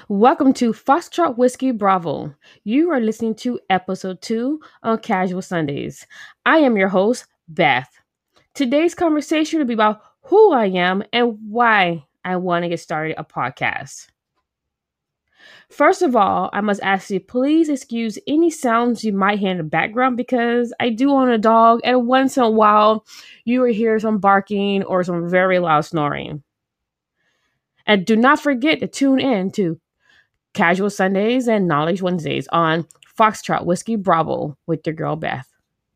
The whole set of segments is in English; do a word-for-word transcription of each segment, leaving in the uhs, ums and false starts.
Welcome to Foxtrot Whiskey Bravo. You are listening to episode two on Casual Sundays. I am your host, Beth. Today's conversation will be about who I am and why I want to get started a podcast. First of all, I must ask you, please excuse any sounds you might hear in the background because I do own a dog, and once in a while, you will hear some barking or some very loud snoring. And do not forget to tune in to Casual Sundays and Knowledge Wednesdays on Foxtrot Whiskey Bravo with your girl Beth.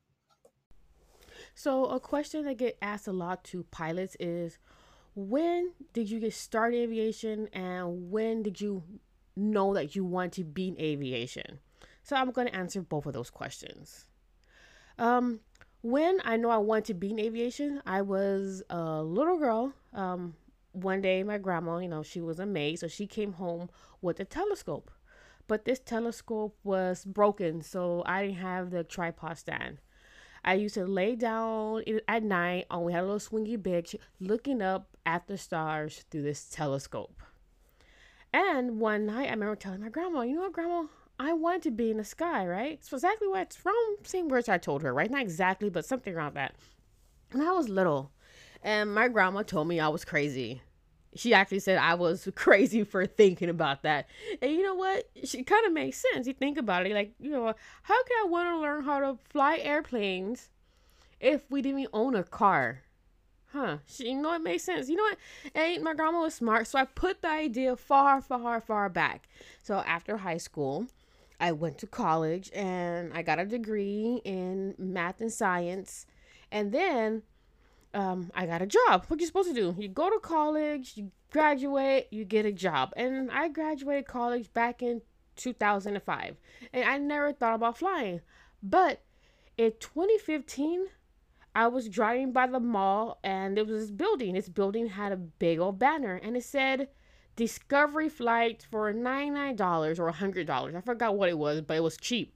So, a question that get asked a lot to pilots is, when did you get started in aviation and when did you know that you want to be in aviation? So, I'm going to answer both of those questions. Um, when I know I want to be in aviation, I was a little girl. Um, one day, my grandma, you know, she was a maid, so she came home with a telescope. But this telescope was broken, so I didn't have the tripod stand. I used to lay down at night, and we had a little swingy bench, looking up at the stars through this telescope. And one night, I remember telling my grandma, "You know what, Grandma? I want to be in the sky, right?" It's exactly what it's from. Same words I told her, right? Not exactly, but something around that. And I was little, and my grandma told me I was crazy. She actually said I was crazy for thinking about that. And you know what? She kind of makes sense. You think about it, like, you know, how can I want to learn how to fly airplanes if we didn't even own a car? Huh. She, you know, it makes sense. You know what? And my grandma was smart, so I put the idea far, far, far back. So after high school, I went to college and I got a degree in math and science. And then um, I got a job. What you supposed to do? You go to college, you graduate, you get a job. And I graduated college back in two thousand five. And I never thought about flying. But in twenty fifteen, I was driving by the mall and there was this building. This building had a big old banner and it said Discovery flight for ninety-nine dollars or one hundred dollars. I forgot what it was, but it was cheap.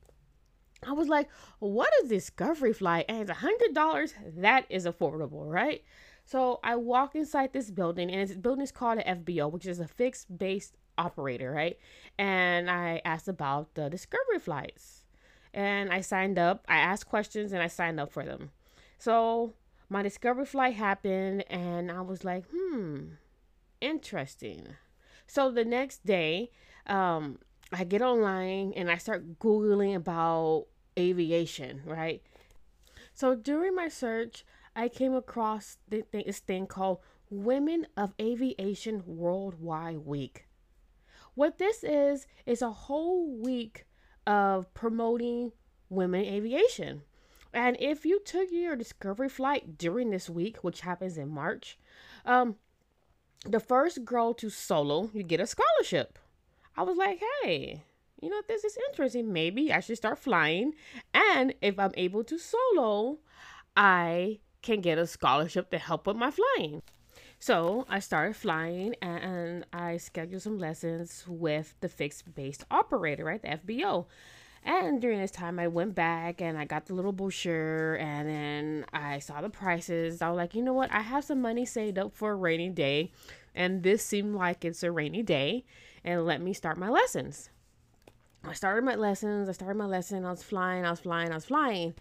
I was like, what is Discovery flight? And it's one hundred dollars. That is affordable, right? So I walk inside this building, and this building is called an F B O, which is a fixed base operator, right? And I asked about the Discovery flights. And I signed up. I asked questions and I signed up for them. So my Discovery flight happened, and I was like, hmm, interesting. So the next day, um, I get online and I start Googling about aviation, right? So during my search, I came across this thing called Women of Aviation Worldwide Week. What this is, is a whole week of promoting women in aviation. And if you took your Discovery flight during this week, which happens in March, um, the first girl to solo, you get a scholarship. I was like, hey, you know, this is interesting. Maybe I should start flying. And if I'm able to solo, I can get a scholarship to help with my flying. So I started flying and I scheduled some lessons with the fixed based operator, right? The F B O. And during this time, I went back and I got the little brochure and then I saw the prices. I was like, you know what? I have some money saved up for a rainy day. And this seemed like it's a rainy day. And let me start my lessons. I started my lessons. I started my lesson. I was flying. I was flying. I was flying.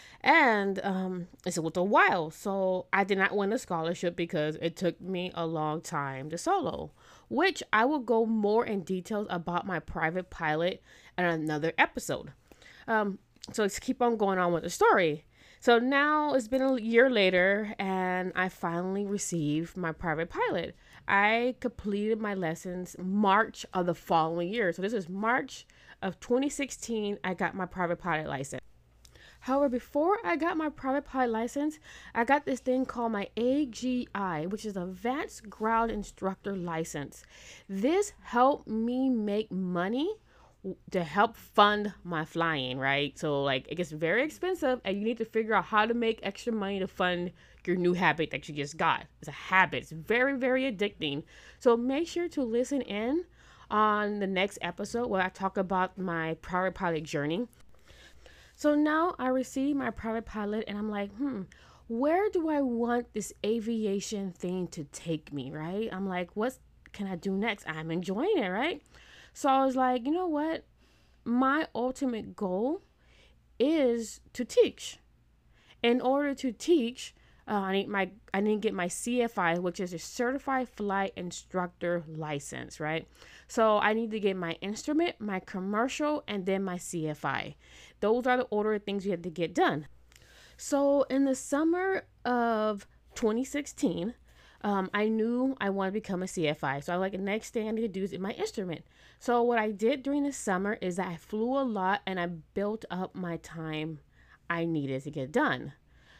And um, it was a while. So I did not win a scholarship because it took me a long time to solo, which I will go more in details about my private pilot in another episode. Um, so let's keep on going on with the story. So now it's been a year later and I finally received my private pilot. I completed my lessons March of the following year. So this is March of twenty sixteen. I got my private pilot license. However, before I got my private pilot license, I got this thing called my A G I, which is Advanced Ground Instructor License. This helped me make money to help fund my flying, right? So like it gets very expensive and you need to figure out how to make extra money to fund your new habit that you just got. It's a habit. It's very, very addicting. So make sure to listen in on the next episode where I talk about my private pilot journey. So now I receive my private pilot and I'm like, hmm, where do I want this aviation thing to take me, right? I'm like, what can I do next? I'm enjoying it, right? So I was like, you know what? My ultimate goal is to teach. In order to teach, uh, I need my I need to get my C F I, which is a Certified Flight Instructor license, right? So I need to get my instrument, my commercial, and then my C F I. Those are the order of things you have to get done. So in the summer of twenty sixteen, um, I knew I wanted to become a C F I. So I like the next thing I need to do is get my instrument. So what I did during the summer is that I flew a lot and I built up my time I needed to get done.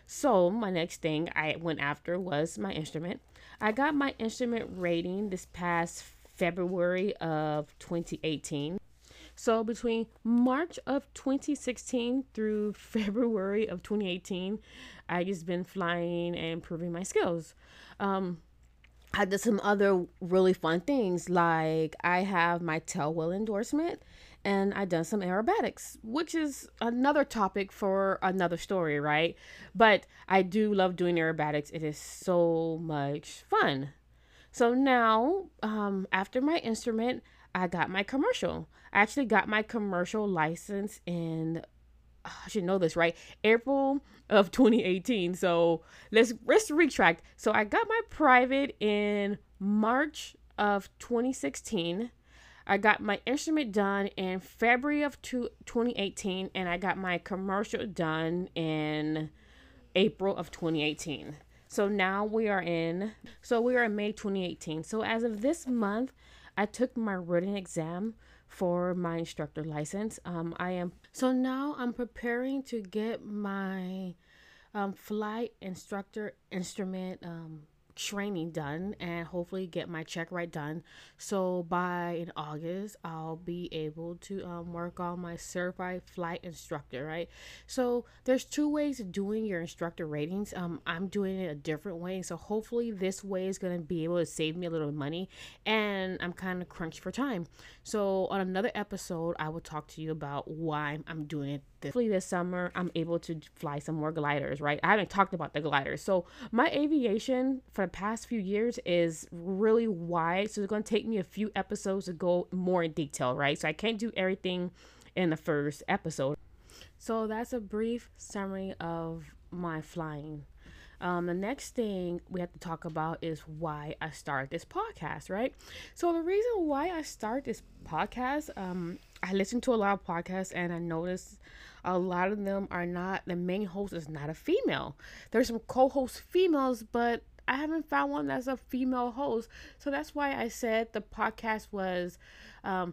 So my next thing I went after was my instrument. I got my instrument rating this past February of twenty eighteen. So between March of twenty sixteen through February of twenty eighteen, I just been flying and improving my skills. Um, I did some other really fun things, like I have my tail wheel endorsement and I done some aerobatics, which is another topic for another story, right? But I do love doing aerobatics. It is so much fun. So now, um, after my instrument, I got my commercial. I actually got my commercial license in, I should know this, right? April of twenty eighteen. So let's let's retract. So I got my private in March of twenty sixteen. I got my instrument done in February of twenty eighteen, and I got my commercial done in April of twenty eighteen. So now we are in, so we are in May twenty eighteen. So as of this month, I took my written exam for my instructor license. Um, I am, so now I'm preparing to get my um, flight instructor instrument um, training done and hopefully get my check ride done. So by in August, I'll be able to um, work on my certified flight instructor, right? So there's two ways of doing your instructor ratings. Um, I'm doing it a different way. So hopefully this way is going to be able to save me a little money, and I'm kind of crunched for time. So on another episode, I will talk to you about why I'm doing it. Hopefully this summer, I'm able to fly some more gliders, right? I haven't talked about the gliders. So my aviation for the past few years is really wide. So it's going to take me a few episodes to go more in detail, right? So I can't do everything in the first episode. So that's a brief summary of my flying. Um, the next thing we have to talk about is why I started this podcast, right? So the reason why I start this podcast, um, I listen to a lot of podcasts and I noticed a lot of them are not, the main host is not a female. There's some co-host females, but I haven't found one that's a female host. So that's why I said the podcast was um,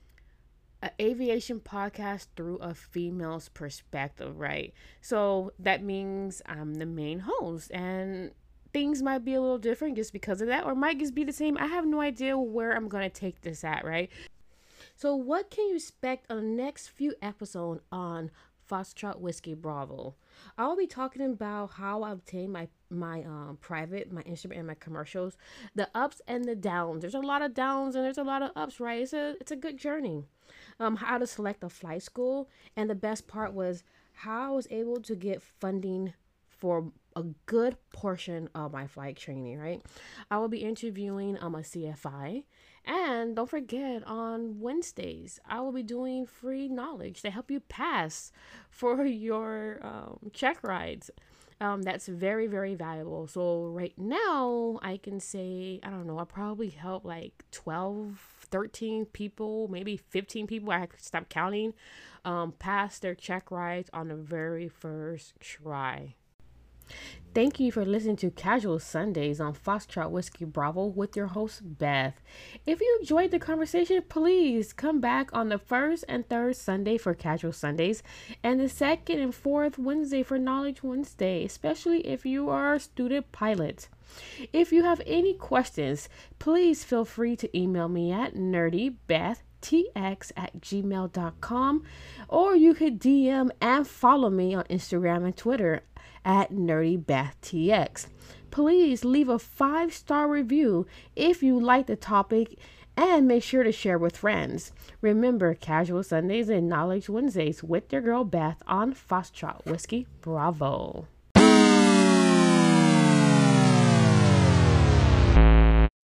an aviation podcast through a female's perspective, right? So that means I'm the main host, and things might be a little different just because of that, or might just be the same. I have no idea where I'm going to take this at, right? So what can you expect on the next few episodes on Foxtrot Whiskey Bravo? I'll be talking about how I obtain my my um private, my instrument, and my commercials, the ups and the downs. There's a lot of downs and there's a lot of ups, right? It's a it's a good journey. Um, how to select a flight school, and the best part was how I was able to get funding for a good portion of my flight training, right? I will be interviewing um, a C F I. And don't forget, on Wednesdays, I will be doing free knowledge to help you pass for your um, check rides. Um, that's very, very valuable. So right now, I can say, I don't know, I probably help like twelve, thirteen people, maybe fifteen people. I have to stop counting, um, pass their check rides on the very first try. Thank you for listening to Casual Sundays on Foxtrot Whiskey Bravo with your host, Beth. If you enjoyed the conversation, please come back on the first and third Sunday for Casual Sundays and the second and fourth Wednesday for Knowledge Wednesday, especially if you are a student pilot. If you have any questions, please feel free to email me at nerdybeth t x at gmail dot com, or you could D M and follow me on Instagram and Twitter at nerdybethtx. Please leave a five-star review if you like the topic, and make sure to share with friends. Remember, Casual Sundays and Knowledge Wednesdays with your girl Beth on Foxtrot Whiskey Bravo.